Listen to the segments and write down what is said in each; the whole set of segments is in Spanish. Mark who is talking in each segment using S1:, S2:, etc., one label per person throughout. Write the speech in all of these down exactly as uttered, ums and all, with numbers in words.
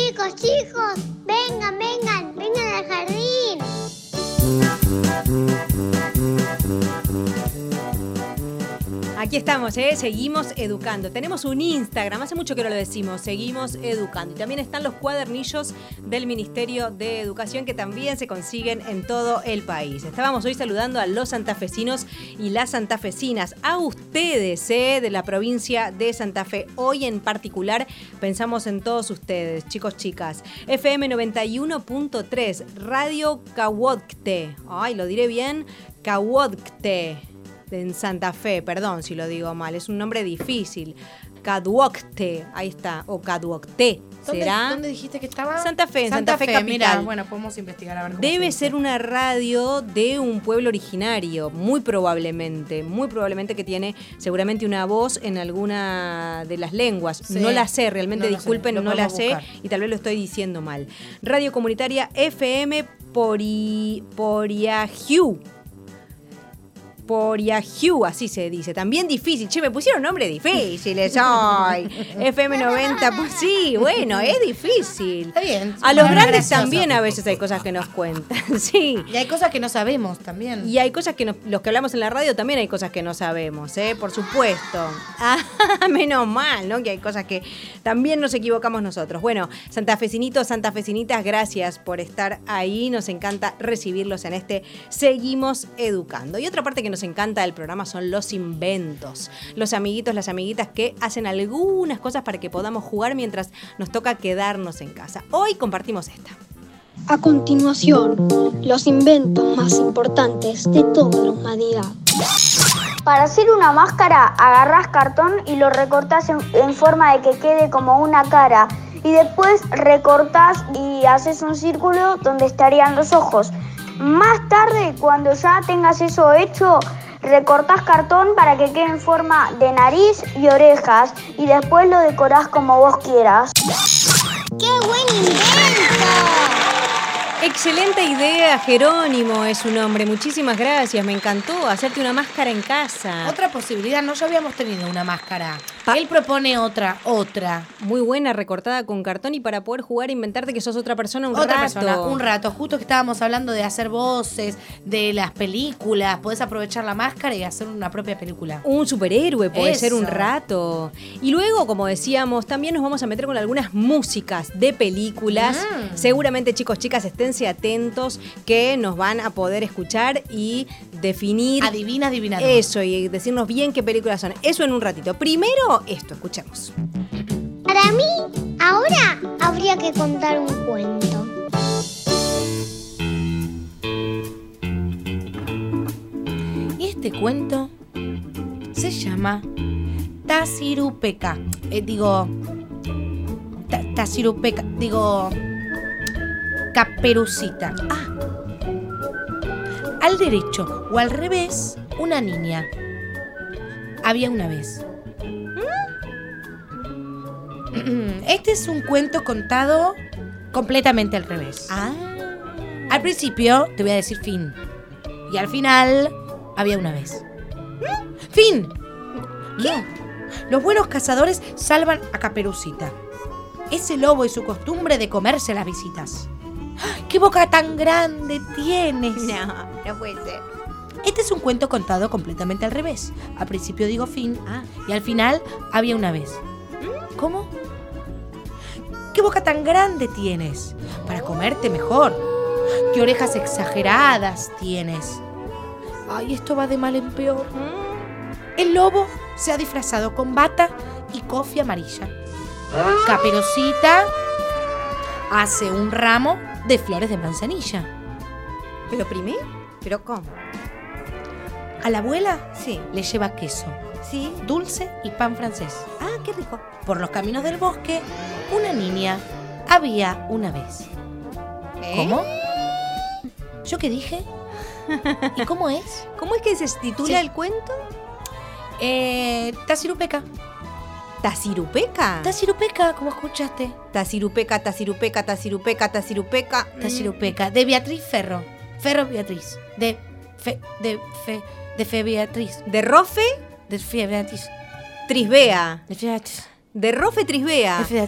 S1: Chicos, chicos, vengan, vengan, vengan al jardín.
S2: Aquí estamos, ¿eh? Seguimos educando. Tenemos un Instagram, hace mucho que no lo decimos, seguimos educando. Y también están los cuadernillos del Ministerio de Educación que también se consiguen en todo el país. Estábamos hoy saludando a los santafesinos y las santafesinas, a ustedes, ¿eh? De la provincia de Santa Fe. Hoy en particular pensamos en todos ustedes, chicos, chicas. F M noventa y uno punto tres, Radio Cahuocte. Ay, lo diré bien, Cahuocte. En Santa Fe, perdón si lo digo mal, es un nombre difícil. Caduocte, ahí está, o Caduocte, ¿será?
S3: ¿Dónde, ¿Dónde dijiste que estaba?
S2: Santa Fe, en
S3: Santa,
S2: Santa Fe,
S3: Fe
S2: capital.
S3: Mira, bueno, podemos investigar a ver cómo
S2: Debe
S3: se
S2: ser una radio de un pueblo originario, muy probablemente, muy probablemente que tiene seguramente una voz en alguna de las lenguas. Sí. No la sé, realmente no disculpen, sé, no la sé buscar. Y tal vez lo estoy diciendo mal. Radio Comunitaria F M Pori, Poriajiu. Poriajiu, así se dice. También difícil. Che, me pusieron nombres difíciles hoy. F M noventa, pues sí, bueno, es difícil.
S3: Está bien.
S2: A los grandes gracioso. También a veces hay cosas que nos cuentan, sí.
S3: Y hay cosas que no sabemos también.
S2: Y hay cosas que nos, los que hablamos en la radio también hay cosas que no sabemos, ¿eh? Por supuesto. Ah, menos mal, ¿no? Que hay cosas que también nos equivocamos nosotros. Bueno, santafesinitos, santafesinitas, gracias por estar ahí. Nos encanta recibirlos en este Seguimos Educando. Y otra parte que nos encanta del programa son los inventos. Los amiguitos, las amiguitas que hacen algunas cosas para que podamos jugar mientras nos toca quedarnos en casa. Hoy compartimos esta.
S4: A continuación, los inventos más importantes de toda la humanidad.
S5: Para hacer una máscara, agarrás cartón y lo recortás en, en forma de que quede como una cara. Y después recortás y haces un círculo donde estarían los ojos. Más tarde, cuando ya tengas eso hecho, recortás cartón para que quede en forma de nariz y orejas y después lo decorás como vos quieras.
S1: ¡Qué buen invento!
S2: Excelente idea, Jerónimo es su nombre. Muchísimas gracias, me encantó hacerte una máscara en casa.
S3: Otra posibilidad, no ya habíamos tenido una máscara. Pa- Él propone otra, otra.
S2: Muy buena, recortada con cartón y para poder jugar e inventarte que sos otra persona un
S3: otra
S2: rato.
S3: Persona, un rato. Justo que estábamos hablando de hacer voces, de las películas. Podés aprovechar la máscara y hacer una propia película.
S2: Un superhéroe puede
S3: Eso.
S2: ser un rato. Y luego, como decíamos, también nos vamos a meter con algunas músicas de películas. Mm. Seguramente, chicos, chicas, estén atentos que nos van a poder escuchar y definir.
S3: Adivina, adivinador.
S2: Eso, y decirnos bien qué películas son. Eso en un ratito. Primero, esto, escuchemos.
S1: Para mí, ahora habría que contar un cuento.
S3: Y este cuento se llama Tasirupeca. Eh, digo. Ta- Tasirupeca. Digo. Caperucita. Ah. Al derecho o al revés, una niña. Había una vez. Este es un cuento contado completamente al revés.
S2: Ah.
S3: Al principio te voy a decir fin. Y al final, había una vez. ¡Fin! ¿Qué? Los buenos cazadores salvan a Caperucita. Ese lobo y su costumbre de comerse las visitas. ¡Qué boca tan grande tienes!
S2: No, no puede ser.
S3: Este es un cuento contado completamente al revés. Al principio digo fin, ah, y al final había una vez. ¿Cómo? ¿Qué boca tan grande tienes? Para comerte mejor. ¿Qué orejas exageradas tienes? Ay, esto va de mal en peor. El lobo se ha disfrazado con bata y cofia amarilla. Caperucita hace un ramo de flores de manzanilla.
S2: ¿Pero primero? ¿Pero cómo?
S3: A la abuela
S2: Sí.
S3: le lleva queso,
S2: Sí.
S3: dulce y pan francés.
S2: Ah, qué rico.
S3: Por los caminos del bosque, una niña había una vez.
S2: ¿Eh?
S3: ¿Cómo? ¿Yo qué dije? ¿Y cómo es?
S2: ¿Cómo es que se titula
S3: Sí.
S2: el cuento?
S3: Eh, Tasirupeca.
S2: ¿Tasirupeca?
S3: Tasirupeca, como escuchaste.
S2: Tasirupeca, Tasirupeca, Tasirupeca, Tasirupeca.
S3: Tasirupeca, de Beatriz Ferro. Ferro Beatriz. De fe, de fe, de fe Beatriz.
S2: De Rofe,
S3: De fe Beatriz.
S2: Trisbea.
S3: De fe Beatriz.
S2: De Rofe, Trisbea.
S3: De fe Beatriz.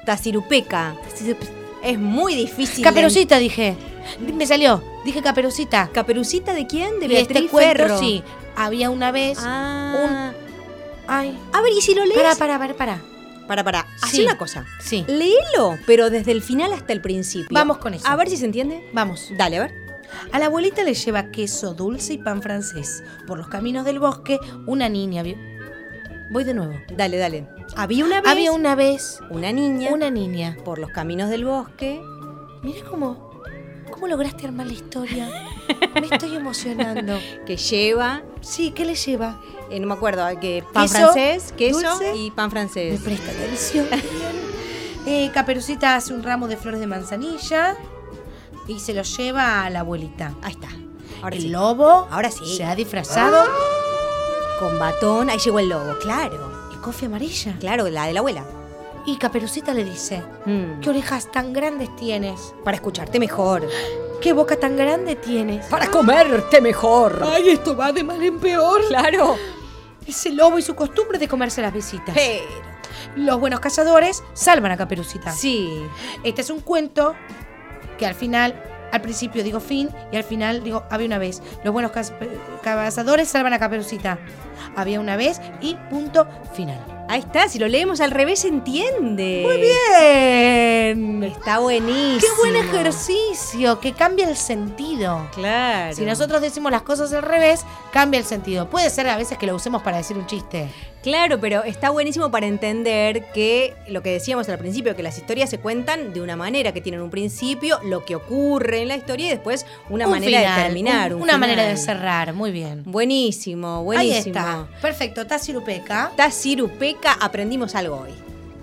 S2: Tacirupeca. Es muy difícil.
S3: Caperucita, dije. Me salió. Dije Caperucita.
S2: ¿Caperucita de quién? De
S3: Y
S2: Beatriz
S3: este cuento,
S2: Ferro.
S3: sí. Había una vez
S2: Ah.
S3: un... Ay.
S2: A ver, ¿y si lo lees?
S3: Para, para, para, para.
S2: Para, para. Hacé
S3: Sí.
S2: una cosa.
S3: Sí.
S2: Léelo, pero desde el final hasta el principio.
S3: Vamos con eso.
S2: A ver si se entiende.
S3: Vamos.
S2: Dale, a ver.
S3: A la abuelita le lleva queso dulce y pan francés. Por los caminos del bosque, una niña vio... Voy de nuevo.
S2: Dale, dale. Había una vez
S3: Había una vez
S2: una niña
S3: una niña.
S2: por los caminos del bosque.
S3: Mira cómo... ¿Cómo lograste armar la historia? Me estoy emocionando.
S2: Que lleva,
S3: Sí, ¿qué le lleva?
S2: eh, no me acuerdo, que pan
S3: Queso,
S2: francés, queso
S3: dulce.
S2: y pan
S3: Me
S2: francés.
S3: presta atención. eh, Caperucita hace un ramo de flores de manzanilla y se lo lleva a la abuelita.
S2: Ahí está. Ahora
S3: el
S2: sí.
S3: lobo
S2: Ahora sí.
S3: se ha disfrazado
S2: Con batón, ahí llegó el lobo, claro.
S3: y cofia amarilla.
S2: Claro, la de la abuela.
S3: Y Caperucita le dice,
S2: Mm.
S3: ¿qué orejas tan grandes tienes?
S2: Para escucharte mejor.
S3: ¿Qué boca tan grande tienes?
S2: Para comerte mejor.
S3: Ay, esto va de mal en peor.
S2: Claro.
S3: Ese lobo y su costumbre de comerse las visitas.
S2: Pero.
S3: Los buenos cazadores salvan a Caperucita.
S2: Sí.
S3: Este es un cuento que al final, al principio digo fin y al final digo había una vez. Los buenos caz- cazadores salvan a Caperucita. Había una vez y punto final.
S2: Ahí está, si lo leemos al revés se entiende.
S3: Muy bien.
S2: Está buenísimo.
S3: Qué buen ejercicio, que cambia el sentido.
S2: Claro.
S3: Si nosotros decimos las cosas al revés, cambia el sentido. Puede ser a veces que lo usemos para decir un chiste.
S2: Claro, pero está buenísimo para entender que lo que decíamos al principio, que las historias se cuentan de una manera, que tienen un principio, lo que ocurre en la historia y después una
S3: Un
S2: manera
S3: final,
S2: de terminar.
S3: un-
S2: un
S3: una
S2: final.
S3: manera de cerrar. Muy bien.
S2: Buenísimo, buenísimo.
S3: Ahí está. Perfecto. Tacirupeca.
S2: Tacirupeca, aprendimos algo hoy.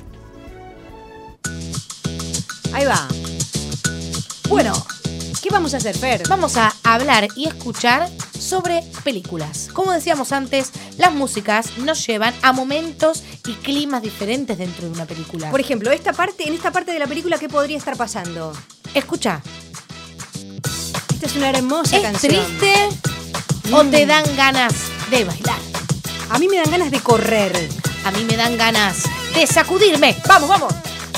S2: Ahí va.
S3: Bueno,
S2: ¿Qué vamos a hacer, Fer?
S3: vamos a hablar y escuchar sobre películas. Como decíamos antes, las músicas nos llevan a momentos y climas diferentes dentro de una película.
S2: Por ejemplo, esta parte, en esta parte de la película, ¿qué podría estar pasando?
S3: Escucha,
S2: Esta es una hermosa
S3: ¿es
S2: canción.
S3: triste o te dan ganas de bailar?
S2: A mí me dan ganas de correr.
S3: A mí me dan ganas de sacudirme. ¡Vamos, vamos!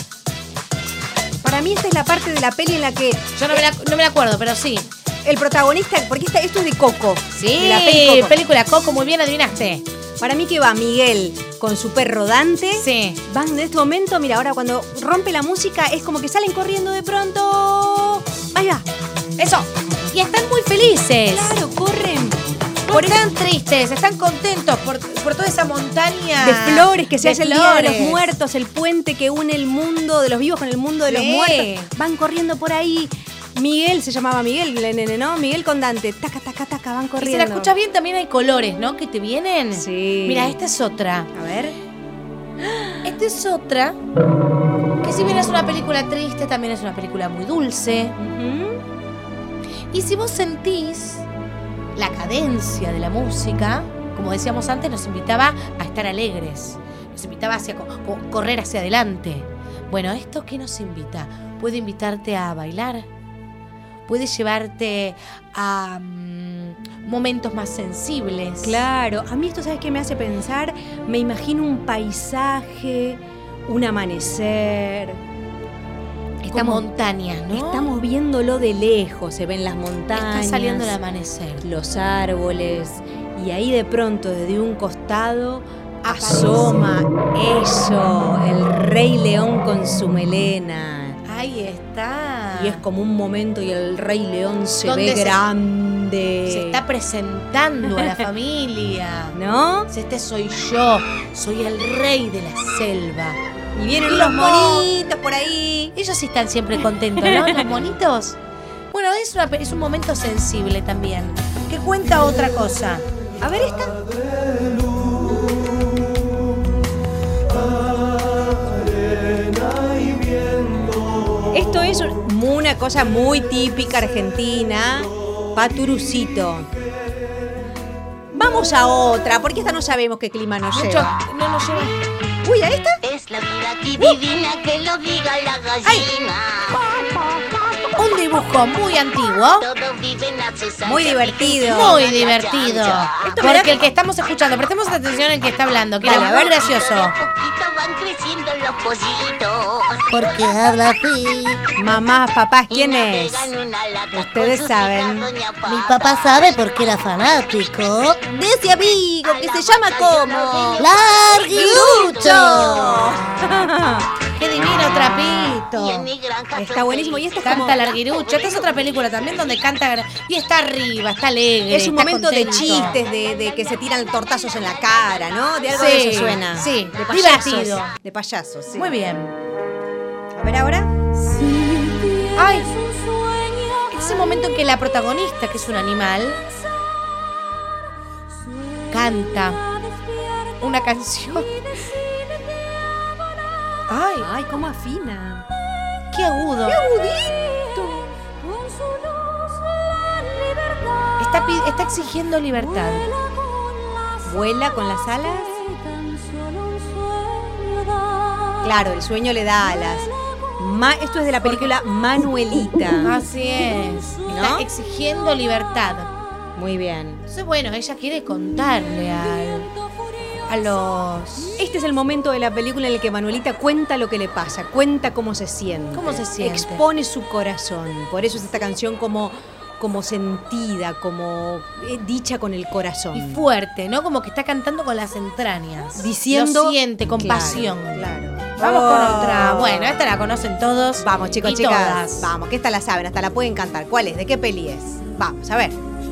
S2: Para mí esta es la parte de la peli en la que
S3: Yo no me la, no me la acuerdo, pero sí.
S2: el protagonista, porque esta, esto es de Coco.
S3: Sí,
S2: de la peli Coco.
S3: película Coco, muy bien adivinaste.
S2: Para mí que va Miguel con su perro Dante.
S3: Sí.
S2: Van en este momento, mira, ahora cuando rompe la música es como que salen corriendo de pronto. Ahí va.
S3: Eso. Y están muy felices.
S2: Claro, corren.
S3: No están tristes, están contentos por, por toda esa montaña
S2: De flores que se
S3: de
S2: hace el Día de los
S3: flores.
S2: Muertos, el puente que une el mundo de los vivos con el mundo de los
S3: Sí.
S2: muertos. Van corriendo por ahí. Miguel se llamaba Miguel, el nene, ¿no? Miguel con Dante. Taca, taca, taca, van
S3: Y
S2: corriendo.
S3: si la escuchas bien, también hay colores, ¿no? Que te vienen.
S2: Sí.
S3: Mira, esta es otra.
S2: A ver.
S3: Esta es otra. Que si bien es una película triste, también es una película muy dulce.
S2: Ujú.
S3: Y si vos sentís la cadencia de la música, como decíamos antes, nos invitaba a estar alegres. Nos invitaba hacia co- co- correr hacia adelante. Bueno, ¿esto qué nos invita? Puede invitarte a bailar. Puede llevarte a mm, momentos más sensibles.
S2: Claro, a mí esto, ¿sabes qué me hace pensar? Me imagino un paisaje, un amanecer.
S3: Esta
S2: Estamos,
S3: montaña, ¿no?
S2: estamos viéndolo de lejos, se ven las montañas,
S3: Está saliendo el amanecer.
S2: los árboles, y ahí de pronto, desde un costado, asoma eso, el Rey León con su melena.
S3: Ahí está.
S2: Y es como un momento y el Rey León se
S3: ¿Dónde
S2: ve
S3: se-
S2: grande.
S3: Se está presentando a la familia.
S2: ¿No?
S3: Este soy yo, soy el rey de la selva.
S2: Y vienen
S3: Y
S2: los
S3: los mo-
S2: monitos por ahí.
S3: Ellos sí están siempre contentos, ¿no? Los monitos. Bueno, es, una, es un momento sensible también, que cuenta otra cosa.
S2: A ver esta. Esto es una cosa muy típica argentina. Paturucito. Vamos a otra, porque esta no sabemos qué clima nos
S3: Mucho,
S2: lleva.
S3: no nos lleva.
S2: Uy, ¿a esta?
S6: Es la vida aquí divina, que lo diga la gallina.
S3: Un dibujo dibujo muy antiguo.
S2: Muy divertido.
S3: Muy divertido. Porque el que estamos escuchando, prestemos atención al que está hablando, que era muy gracioso.
S6: Porque habla así.
S2: Mamás, papás, ¿quién es? Ustedes saben.
S6: Mi papá sabe porque era fanático de ese amigo que se llama como Larguirucho.
S3: ¡Qué divino trapito!
S2: Está buenísimo. Y este es como...
S3: Canta Larguirucho. Esta es otra película también donde canta y está arriba, está alegre.
S2: Es un
S3: está
S2: momento de
S3: contento.
S2: chistes, de, de que se tiran tortazos en la cara, ¿no? De algo
S3: Sí,
S2: de eso suena.
S3: sí,
S2: De payasos.
S3: divertido.
S2: De payasos, sí.
S3: Muy bien.
S2: A ver ahora.
S3: Ay, es el momento en que la protagonista, que es un animal, canta una canción. Ay,
S2: Ay, cómo afina.
S3: qué agudo. Está, pi- está exigiendo libertad.
S2: Vuela con las alas. Claro, el sueño le da alas. Ma- esto es de la película Manuelita.
S3: Así es. Está
S2: ¿No?
S3: exigiendo libertad.
S2: Muy bien.
S3: Entonces, bueno, ella quiere contarle al- a los...
S2: Este es el momento de la película en el que Manuelita cuenta lo que le pasa, cuenta cómo se siente.
S3: ¿Cómo se siente?
S2: Expone su corazón. Por eso es esta canción como, como sentida, como eh, dicha con el corazón.
S3: Y fuerte, ¿no? Como que está cantando con las entrañas.
S2: Diciendo...
S3: Lo siente con
S2: Claro,
S3: pasión.
S2: Claro.
S3: Vamos
S2: Oh.
S3: con otra. Bueno, esta la conocen todos.
S2: Vamos, chicos,
S3: y
S2: chicas.
S3: todas.
S2: Vamos, que esta la saben, hasta la pueden cantar. ¿Cuál es? ¿De qué peli es? Vamos, a ver.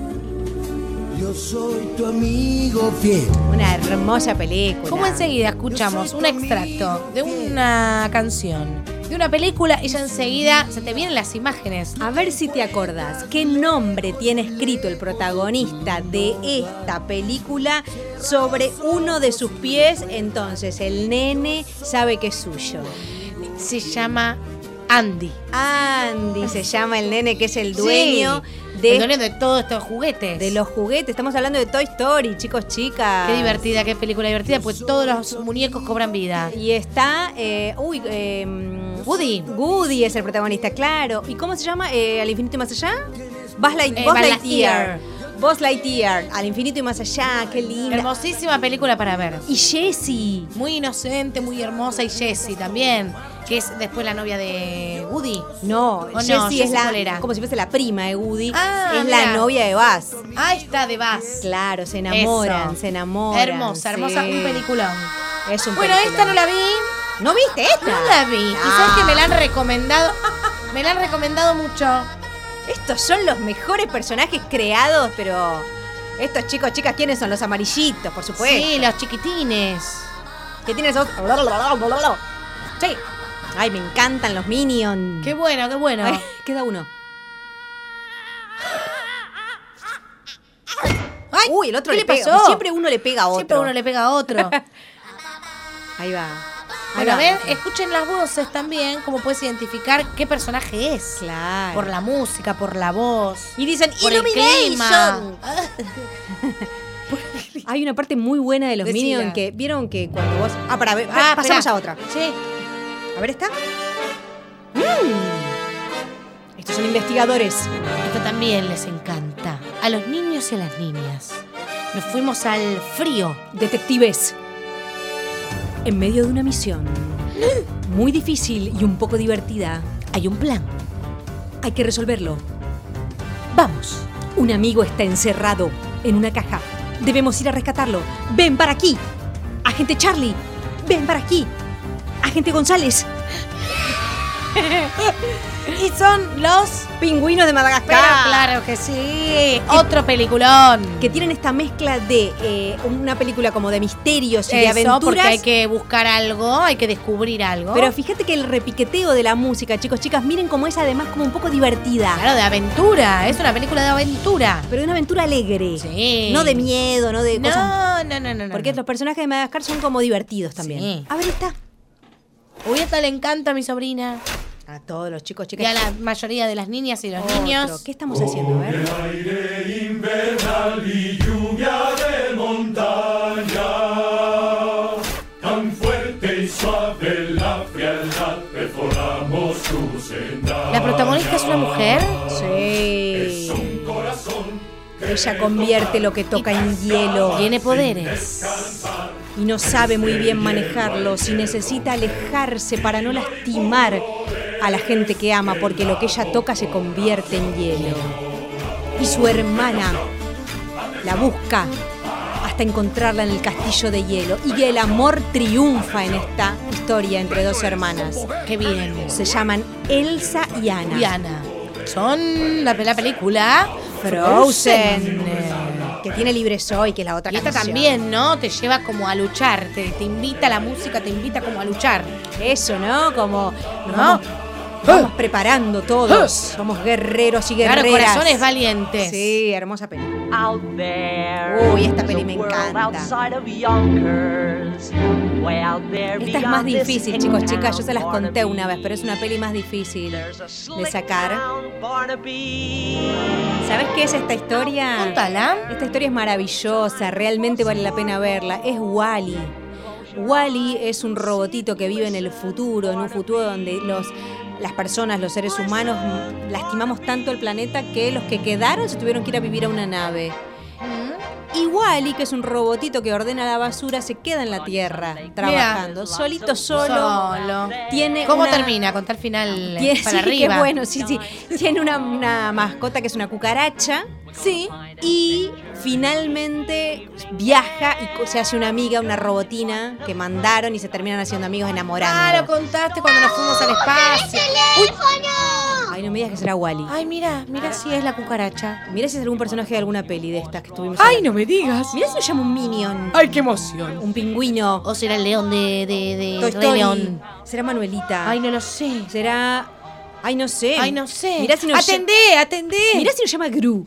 S7: Yo soy tu amigo fiel.
S2: Una hermosa película.
S3: Como enseguida escuchamos un extracto de una canción, de una película, y ya enseguida se te vienen las imágenes.
S2: A ver si te acordás, ¿qué nombre tiene escrito el protagonista de esta película sobre uno de sus pies? Entonces el nene sabe que es suyo.
S3: Se llama Andy.
S2: Andy se llama el nene, que es el dueño,
S3: Sí,
S2: de,
S3: el dueño de todos estos juguetes.
S2: de los juguetes. Estamos hablando de Toy Story, chicos, chicas.
S3: Qué divertida, qué película divertida, pues todos los muñecos cobran vida.
S2: Y está... eh, uy, eh,
S3: Woody.
S2: Woody es el protagonista, claro. ¿Y cómo se llama? Eh, ¿Al infinito y más allá? Buzz, Light-
S3: Eh,
S2: Buzz
S3: Buzz
S2: Lightyear.
S3: Lightyear.
S2: Buzz Lightyear, al infinito y más allá, qué linda.
S3: Hermosísima película para ver.
S2: Y Jessie.
S3: Muy inocente, muy hermosa. Y Jessie también, que es después la novia de Woody.
S2: No,
S3: no?
S2: Jessie es
S3: Jessie,
S2: la,
S3: ¿cuál era?
S2: como si fuese la prima de Woody.
S3: Ah,
S2: es
S3: mira.
S2: la novia de Buzz.
S3: Ah, está de Buzz.
S2: Claro, se enamoran,
S3: Eso.
S2: se enamoran.
S3: Hermosa, hermosa,
S2: sí.
S3: un peliculón.
S2: Es un
S3: Bueno,
S2: peliculón.
S3: esta no la vi.
S2: ¿No viste esta?
S3: No la vi. Y
S2: Ah.
S3: sabes que me la han recomendado. Me la han recomendado mucho.
S2: Estos son los mejores personajes creados, pero... Estos chicos, chicas, ¿quiénes son? Los amarillitos, por supuesto.
S3: Sí, los chiquitines.
S2: Que tienen esos...
S3: Sí.
S2: Ay, me encantan los Minions.
S3: Qué bueno, qué bueno.
S2: Ay, queda uno.
S3: Ay,
S2: Uy, el otro
S3: ¿qué
S2: le,
S3: le
S2: pega.
S3: pasó?
S2: Siempre uno le pega a otro.
S3: Siempre uno le pega a otro.
S2: Ahí va.
S3: Bueno, a
S2: Ahí va.
S3: ver, escuchen las voces también, cómo puedes identificar qué personaje es.
S2: Claro.
S3: Por la música, por la voz.
S2: Y dicen,
S3: por el clima.
S2: Illumination. Hay una parte muy buena de los
S3: Decila.
S2: Minions que vieron que cuando vos... Ah, para ver,
S3: Ah,
S2: pasamos
S3: esperá.
S2: a otra.
S3: Sí.
S2: A ver, ¿está? Mm. Estos son investigadores.
S3: Esto también les encanta. A los niños y a las niñas. Nos fuimos al frío.
S2: Detectives. En medio de una misión muy difícil y un poco divertida,
S3: Hay un plan.
S2: hay que resolverlo.
S3: Vamos.
S2: Un amigo está encerrado en una caja. Debemos ir a rescatarlo. ¡Ven para aquí! ¡Agente Charlie! ¡Ven para aquí! ¡Agente González!
S3: Y son los...
S2: ¡Pingüinos de Madagascar!
S3: Pero claro que sí. Otro peliculón.
S2: Que tienen esta mezcla de eh, una película como de misterios y de
S3: Eso,
S2: aventuras.
S3: porque hay que buscar algo, hay que descubrir algo.
S2: Pero fíjate que el repiqueteo de la música, chicos, chicas, miren cómo es además como un poco divertida.
S3: Claro, de aventura. Es una película de aventura.
S2: Pero de una aventura alegre.
S3: Sí.
S2: No de miedo, no de cosas.
S3: No, no, no, no. no,
S2: Porque
S3: no.
S2: los personajes de Madagascar son como divertidos también.
S3: Sí.
S2: A ver, está.
S3: Uy, esta le encanta a mi sobrina.
S2: A todos los chicos,
S3: Y
S2: chicas.
S3: a la mayoría de las niñas y los
S2: Otro.
S3: niños.
S2: ¿Qué estamos haciendo? A ver.
S8: Aire invernal y lluvia de montaña, tan fuerte y suave la frialdad, perforamos
S3: ¿La protagonista es una mujer?
S2: Sí. Ella convierte lo que toca en hielo.
S3: Tiene poderes.
S2: Y no sabe muy bien manejarlos y necesita alejarse para no lastimar a la gente que ama, porque lo que ella toca se convierte en hielo. Y su hermana la busca hasta encontrarla en el castillo de hielo. Y el amor triunfa en esta historia entre dos hermanas.
S3: Qué bien.
S2: Se llaman Elsa y Anna.
S3: Y Ana. Son la, la película
S2: Frozen. Que tiene Libre Soy, que es la otra
S3: Y esta
S2: canción.
S3: también, ¿no? Te lleva como a luchar. Te, te invita, la música te invita como a luchar.
S2: Eso, ¿no? Como nos
S3: ¿No?
S2: vamos, vamos preparando todos. Somos guerreros y guerreras.
S3: Claro, corazones valientes.
S2: Sí, hermosa película.
S9: Out there,
S2: Uy, esta peli
S9: there's
S2: me
S9: a world
S2: encanta.
S9: outside of Yonkers, way out there
S2: Esta es más
S9: beyond this
S2: difícil, chicos,
S9: hill
S2: chicas. Yo
S9: town
S2: se las conté una vez,
S9: Barnaby.
S2: pero es una peli más difícil
S9: There's a
S2: de
S9: slick
S2: sacar.
S9: town Barnaby.
S2: ¿Sabes qué es esta historia?
S3: Contala.
S2: Esta historia es maravillosa, realmente vale la pena verla. Es Wall-E. Wall-E es un robotito que vive en el futuro, en un futuro donde los, las personas, los seres humanos, mm, lastimamos tanto el planeta que los que quedaron se tuvieron que ir a vivir a una nave. Y Wall-E, que es un robotito que ordena la basura, se queda en la tierra trabajando, solito, solo.
S3: Solo.
S2: Tiene
S3: ¿Cómo
S2: una-
S3: termina? Contar final
S2: Tiene,
S3: para
S2: sí,
S3: arriba.
S2: qué bueno, sí, sí. Tiene una, una mascota que es una cucaracha.
S3: Sí.
S2: Y finalmente viaja y co- se hace una amiga, una robotina que mandaron y se terminan haciendo amigos enamorando.
S3: Ah, lo contaste cuando nos fuimos al espacio.
S2: Ay, no me digas que será Wall-E.
S3: Ay, mira, mira si es la cucaracha.
S2: Mira si es algún personaje de alguna peli de estas que estuvimos
S3: Ay,
S2: hablando.
S3: no me digas.
S2: Mira si se llama un Minion.
S3: Ay, qué emoción.
S2: Un pingüino.
S3: O será el león de, de, de
S2: Toy
S3: Rey
S2: Story.
S3: León.
S2: Será Manuelita.
S3: Ay, no lo sé.
S2: Será... Ay, no sé.
S3: Ay, no sé.
S2: Mirá si nos
S3: Atendé, atendé.
S2: Mirá si nos llama Gru.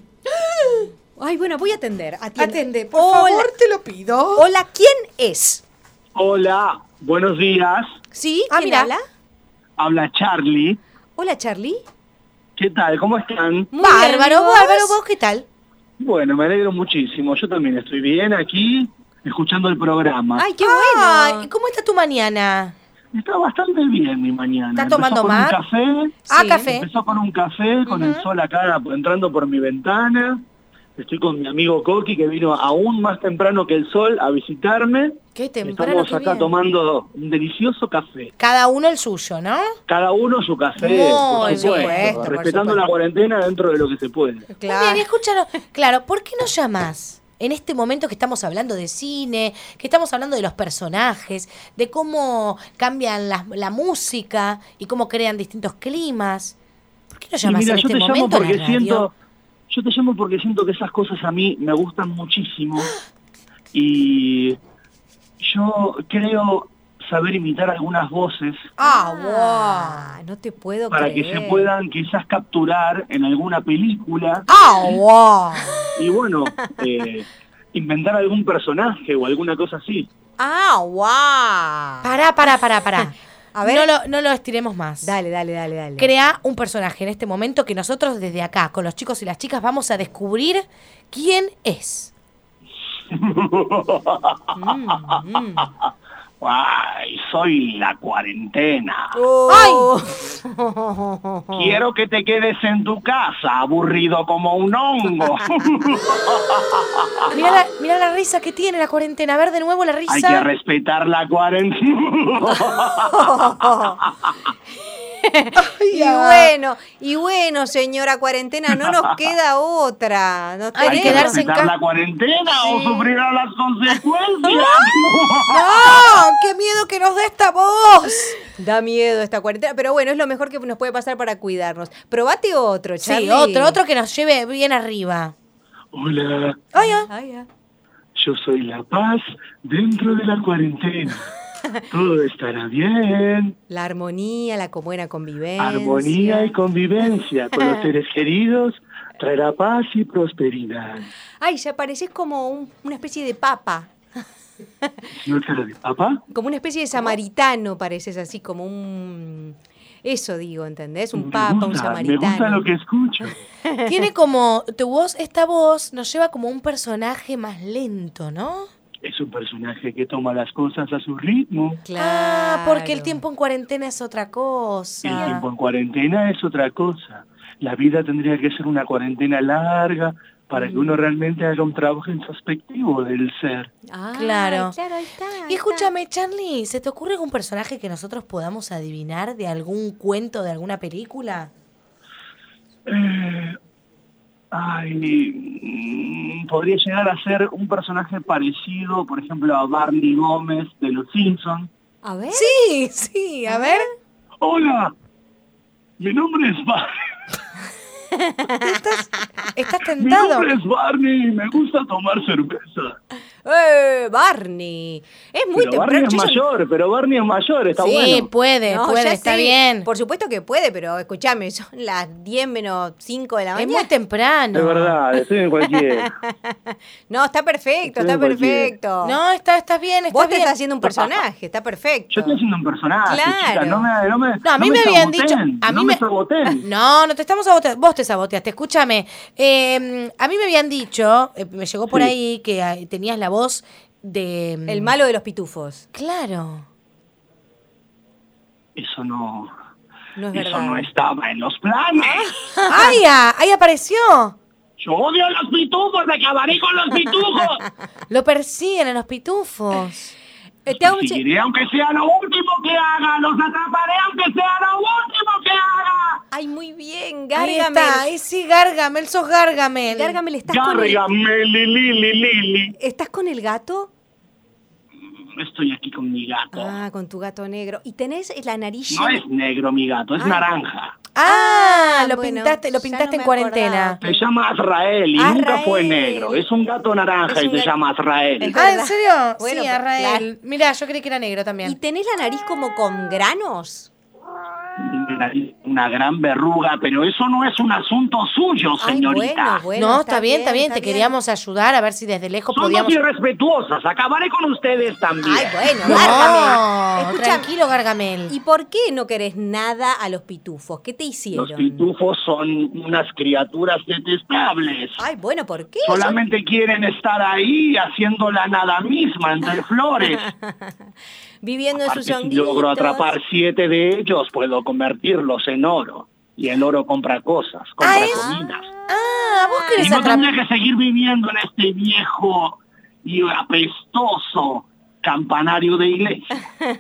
S2: Ay, bueno, voy a atender. Atiende.
S3: Atendé, por
S2: Hola.
S3: favor, te lo pido.
S2: Hola, ¿quién es?
S10: Hola, buenos días.
S2: ¿Sí?
S3: Ah,
S2: ¿Quién
S3: mira.
S2: habla?
S10: Habla Charlie.
S2: Hola, Charlie.
S10: ¿Qué tal? ¿Cómo están?
S2: Muy
S3: Bárbaro,
S2: bien, ¿y vos?
S3: bárbaro, ¿vos qué tal?
S10: Bueno, me alegro muchísimo. Yo también estoy bien aquí, escuchando el programa.
S2: Ay, qué bueno.
S3: Ay, ¿cómo está tu mañana?
S10: Está bastante bien mi mañana.
S3: ¿Estás
S10: Empezó
S3: tomando
S10: con
S3: mate?
S10: un café.
S3: Ah,
S2: Sí.
S3: café.
S10: Empezó con un café, con el sol acá entrando por mi ventana. Estoy con mi amigo Coqui, que vino aún más temprano que el sol a visitarme.
S3: Qué temprano,
S10: Estamos
S3: qué
S10: acá
S3: bien.
S10: tomando un delicioso café.
S3: Cada uno el suyo, ¿no?
S10: Cada uno su café,
S3: Muy
S10: por
S3: bien.
S10: supuesto,
S2: Supuesto, por
S10: respetando
S2: supuesto.
S10: la cuarentena dentro de lo que se puede.
S2: Claro.
S3: Muy bien, escúchalo. Claro, ¿por qué nos llamas? En este momento que estamos hablando de cine, que estamos hablando de los personajes, de cómo cambian la, la música y cómo crean distintos climas. ¿Por qué nos
S10: Y
S3: llamas
S10: mira,
S3: en
S10: yo
S3: este
S10: te llamo
S3: momento a la
S10: porque
S3: radio?
S10: siento, yo te llamo porque siento que esas cosas a mí me gustan muchísimo y yo creo saber imitar algunas voces
S3: Ah,
S2: Ah, no te puedo
S10: para
S2: creer.
S10: que se puedan quizás capturar en alguna película
S3: wow. Ah, wow.
S10: y bueno, eh, inventar algún personaje o alguna cosa así.
S2: Ah, wow.
S3: Pará, pará, pará, pará.
S2: A ver.
S3: No lo, no lo estiremos más.
S2: Dale, dale, dale, dale.
S3: Crea un personaje en este momento que nosotros desde acá, con los chicos y las chicas, vamos a descubrir quién es.
S2: Mm, mm.
S10: Ay, soy la cuarentena.
S2: Oh.
S10: Quiero que te quedes en tu casa, aburrido como un hongo.
S3: Mirá la, mirá la risa que tiene la cuarentena. A ver de nuevo la
S10: Hay que
S3: risa.
S10: respetar la cuarentena.
S2: Y bueno, y bueno, señora cuarentena, no nos queda otra. Nos
S3: Hay
S10: Hay
S3: que
S10: que
S3: quedarse en
S10: respetar
S3: ca-
S10: la cuarentena o sufrirá las consecuencias.
S3: ¡No! ¡Qué miedo que nos da esta voz!
S2: Da miedo esta cuarentena, pero bueno, es lo mejor que nos puede pasar para cuidarnos. Probate otro, Charlie.
S3: Sí, otro, otro que nos lleve bien arriba.
S10: Hola,
S3: Ay, ay.
S2: Ay, ay.
S10: yo soy la paz dentro de la cuarentena. Todo estará bien.
S2: La armonía, la buena convivencia.
S10: Armonía y convivencia con los seres queridos traerá paz y prosperidad.
S2: Ay, ya pareces como un- una especie de papa.
S10: ¿No cara de papa?
S2: Como una especie de samaritano, pareces así, como un... Eso digo, ¿entendés? Un
S10: Me
S2: papa, un
S10: gusta,
S2: samaritano.
S10: Me gusta lo que escucho.
S3: Tiene como, tu voz, esta voz nos lleva como un personaje más lento, ¿no?
S10: es un personaje que toma las cosas a su ritmo.
S2: Claro.
S3: Ah, porque el tiempo en cuarentena es otra cosa.
S10: El tiempo en cuarentena es otra cosa. La vida tendría que ser una cuarentena larga para que uno realmente haga un trabajo introspectivo del ser.
S2: Ah,
S3: Claro.
S2: claro, ahí está. ahí
S3: Y escúchame, Charlie, ¿se te ocurre algún personaje que nosotros podamos adivinar de algún cuento, de alguna película?
S10: Eh, ay, mm, podría llegar a ser un personaje parecido, por ejemplo, a Barney Gómez de Los Simpsons.
S2: está. A ver.
S3: Sí, sí, a ver.
S10: Hola, mi nombre es Barney.
S3: ¿Estás, estás
S10: Mi
S3: tentado?
S10: nombre es Barney y me gusta tomar cerveza.
S2: ¡Eh, Barney! Es muy
S10: Pero Barney
S2: temprano.
S10: es
S2: Yo ya-
S10: mayor, pero Barney es mayor, está
S3: Sí,
S10: bueno.
S3: puede,
S2: No,
S3: puede,
S2: ya
S3: está
S2: sé.
S3: bien.
S2: Por supuesto que puede, pero escúchame, son las diez menos cinco de la
S3: Es
S2: mañana.
S3: muy temprano.
S10: Es verdad, estoy en cualquier.
S2: No, está perfecto,
S10: Estoy
S2: está
S10: en cualquiera.
S2: perfecto.
S3: No, está, estás bien,
S2: Vos
S3: estás
S2: te
S3: bien.
S2: estás haciendo un personaje, está perfecto.
S10: Yo estoy haciendo un personaje,
S2: Claro.
S10: chicas, no me, no me,
S3: No, a mí me, habían dicho.
S10: saboteen,
S3: A mí
S10: no
S3: me,
S10: me saboteen.
S3: No, no te estamos saboteando. Vos te saboteaste. Escúchame. Eh, a mí me habían dicho, eh, me llegó por
S10: Sí.
S3: ahí que eh, tenías la voz de.
S2: El malo de los pitufos.
S3: Claro.
S10: Eso no,
S2: No es
S10: eso
S2: verdad.
S10: no estaba en los planes.
S3: ¡Ay, ah, ahí apareció!
S10: Yo odio a los pitufos, acabaré con los pitufos.
S3: Lo persiguen en los pitufos.
S2: Eh, te hago un che-
S10: Seguiré aunque sea lo último que haga, los atraparé aunque sea lo último que haga.
S2: Ay, muy bien,
S3: Ahí
S2: Gargamel.
S3: está, ahí sí, Gargamel, sos Gargamel.
S2: Gargamel, ¿estás con el,
S10: Gárgame, Lili, Lili.
S2: ¿estás con el gato?
S10: Estoy aquí con mi gato.
S2: Ah, con tu gato negro. ¿Y tenés la nariz
S10: No
S2: llena-
S10: es negro mi gato, es
S2: Ay.
S10: naranja.
S3: Ah, lo
S2: bueno,
S3: pintaste, lo
S2: ya
S3: pintaste
S2: no
S3: en
S2: me
S3: cuarentena.
S2: acordaba.
S10: Se llama Azrael y nunca
S2: Azrael.
S10: fue negro. Es un gato naranja
S2: Es
S10: y
S2: un
S10: se
S2: gato-
S10: llama Azrael.
S2: Es
S3: Ah, ¿en
S2: verdad.
S3: serio?
S2: Bueno,
S3: sí,
S2: pero-
S3: Arrael. Mirá, yo creí que era negro
S2: ¿Y
S3: también.
S2: tenés la nariz como con granos?
S10: Una gran verruga, pero eso no es un asunto suyo,
S2: Ay,
S10: señorita.
S2: bueno, bueno.
S3: No, está bien, está bien. Te
S2: bien.
S3: queríamos ayudar a ver si desde lejos
S10: Somos
S3: podíamos.
S10: irrespetuosas, acabaré con ustedes también.
S2: Ay, bueno,
S3: No,
S2: Gargamel. Escuchame,
S3: tranquilo, Gargamel.
S2: ¿y por qué no querés nada a los pitufos? ¿Qué te hicieron?
S10: Los pitufos son unas criaturas detestables.
S2: Ay, bueno, ¿por qué?
S10: Solamente quieren estar ahí haciendo la nada misma entre flores.
S2: Viviendo en
S10: Aparte,
S2: sus
S10: si
S2: honguitos.
S10: logro atrapar siete de ellos, puedo convertirlos en oro. Y el oro compra cosas, compra
S3: Ah, es-
S10: comidas.
S3: Ah, vos
S10: Y
S3: querés
S10: no
S3: atrapar.
S10: tendría que seguir viviendo en este viejo y apestoso campanario de iglesia.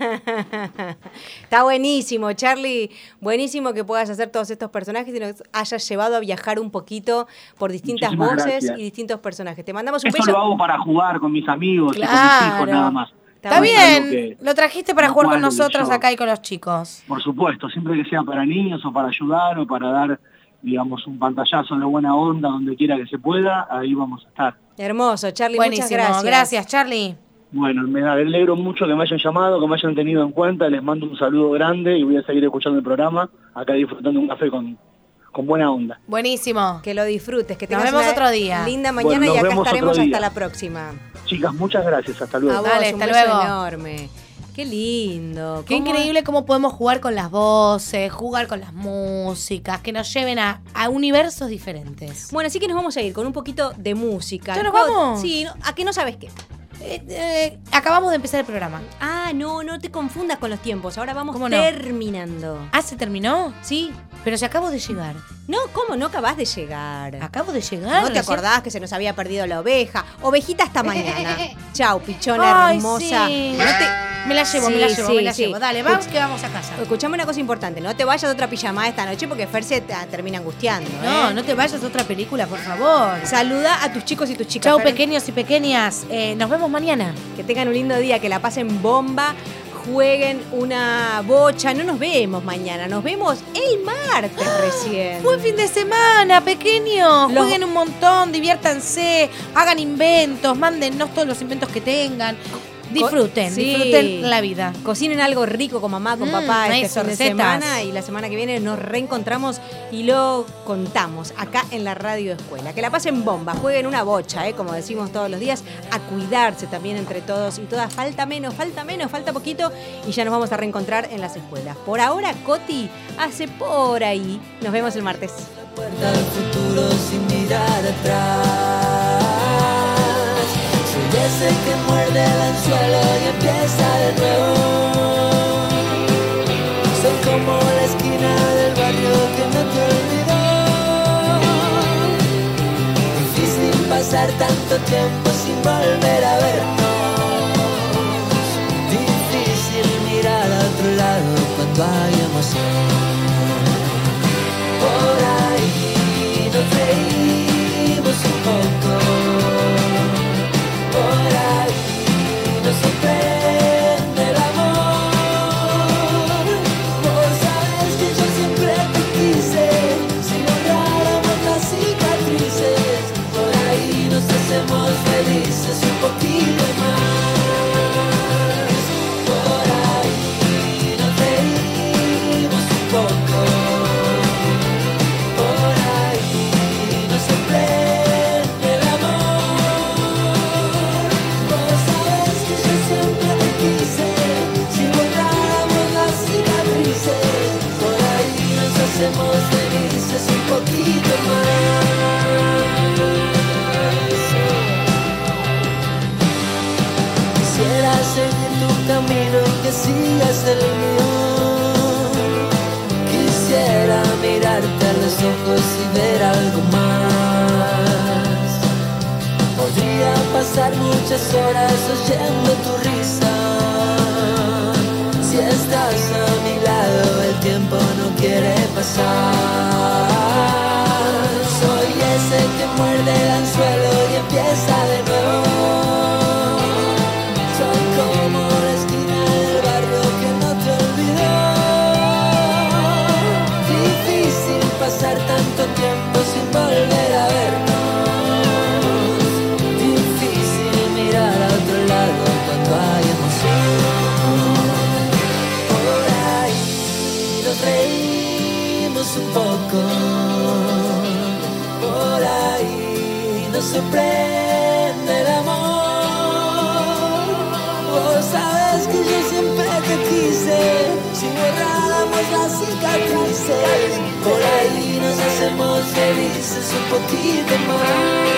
S2: Está buenísimo, Charlie. Buenísimo que puedas hacer todos estos personajes y nos hayas llevado a viajar un poquito por distintas
S10: Muchísimas
S2: voces
S10: gracias.
S2: y distintos personajes. Te mandamos un
S10: Eso
S2: beso.
S10: lo hago para jugar con mis amigos y con mis
S3: Claro.
S10: hijos nada más.
S3: Está
S2: bueno.
S3: bien,
S10: Algo que
S3: lo trajiste para
S10: no
S3: jugar con
S10: cuadre
S3: nosotros
S10: yo.
S3: acá y con los chicos.
S10: Por supuesto, siempre que sea para niños o para ayudar o para dar, digamos, un pantallazo de buena onda donde quiera que se pueda, ahí vamos a estar.
S2: Hermoso, Charlie.
S3: Buenísimo,
S2: Muchas gracias.
S3: gracias, Charlie.
S10: Bueno, me alegro mucho que me hayan llamado, que me hayan tenido en cuenta, les mando un saludo grande y voy a seguir escuchando el programa, acá disfrutando un café con, con buena onda.
S3: Buenísimo.
S2: Que lo disfrutes, que
S3: Nos
S2: tengas
S3: vemos
S2: una
S3: otro día.
S2: linda
S10: Bueno,
S2: mañana
S10: nos
S2: y acá
S10: vemos
S2: estaremos
S10: otro día.
S2: hasta la próxima.
S10: Chicas, muchas gracias, hasta luego.
S2: A vos,
S3: Dale,
S2: un
S3: hasta
S2: beso
S3: luego.
S2: enorme. Qué lindo.
S3: Qué
S2: ¿Cómo-
S3: increíble cómo podemos jugar con las voces, jugar con las músicas, que nos lleven a, a universos diferentes.
S2: Bueno, así que nos vamos a ir con un poquito de música.
S3: ¿Ya nos
S2: Juego-
S3: vamos?
S2: Sí, no- ¿a qué no sabes qué?
S3: Eh, eh, acabamos de empezar el programa.
S2: Ah, no, no te confundas con los tiempos. Ahora vamos
S3: ¿Cómo no?
S2: terminando.
S3: Ah, ¿se terminó?
S2: Sí.
S3: Pero si acabo de llegar.
S2: No, ¿cómo no acabas de llegar?
S3: Acabo de llegar.
S2: ¿No te
S3: recién-
S2: acordabas que se nos había perdido la oveja? Ovejita hasta mañana. Chau, pichona
S3: Ay,
S2: hermosa.
S3: sí.
S2: No te-
S3: Me la llevo, me la
S2: Sí,
S3: llevo,
S2: sí,
S3: me la
S2: sí.
S3: llevo. Dale, vamos que vamos a casa.
S2: Escuchame una cosa importante. No te vayas a otra pijamada esta noche porque Fer se te termina angustiando.
S3: No,
S2: ¿eh?
S3: no te vayas a otra película, por favor.
S2: Saluda a tus chicos y tus chicas.
S3: Chau,
S2: Fer.
S3: pequeños y pequeñas. Eh, nos vemos mañana.
S2: Que tengan un lindo día, que la pasen bomba, jueguen una bocha. No nos vemos mañana, nos vemos el martes recién.
S3: Buen fin de semana, pequeños.
S2: Los-
S3: Jueguen un montón, diviértanse, hagan inventos, mándennos todos los inventos que tengan. Disfruten,
S2: Sí.
S3: disfruten la vida.
S2: Cocinen algo rico con mamá, con
S3: Mm,
S2: papá este
S3: eso,
S2: fin de
S3: recetas.
S2: semana y la semana que viene nos reencontramos y lo contamos acá en la Radio Escuela. Que la pasen bomba, jueguen una bocha, ¿eh? Como decimos todos los días, a cuidarse también entre todos y todas. Falta menos, falta menos, falta poquito y ya nos vamos a reencontrar en las escuelas. Por ahora, Coti hace por ahí. Nos vemos el martes.
S7: Puerta al futuro sin mirar atrás. Soy
S11: ese que muerde el anzuelo y empieza de nuevo. Soy como la esquina del barrio que no te olvidó. Difícil pasar tanto tiempo sin volver a vernos. Difícil mirar a otro lado cuando hay emoción. Por ahí nos reímos un poco. Por ahí nos sorprende el amor. Vos sabes que yo siempre te quise, si borráramos las cicatrices. Por ahí nos hacemos felices un poquito más. Por ahí nos reímos un poco. Por ahí nos sorprende el amor. Vos sabes que yo siempre te quise, si borráramos las cicatrices. Por ahí nos hacemos felices un poquito más. Quisiera seguir tu camino, que sigas el mío. Quisiera mirarte a los ojos y ver algo más. Podría pasar muchas horas oyendo tu risa. Si estás a mi lado, el tiempo no quiere pasar. Soy ese que muerde el anzuelo y empieza de nuevo. Soy como la esquina del barrio que no te olvidó. Difícil pasar tanto tiempo sin volver a vernos. Difícil mirar a otro lado cuando hay emoción. Por ahí nos reímos un poco. Por ahí nos sorprende el amor. Vos sabes que yo siempre te quise, si borráramos las cicatrices. Por ahí nos hacemos felices un poquito más.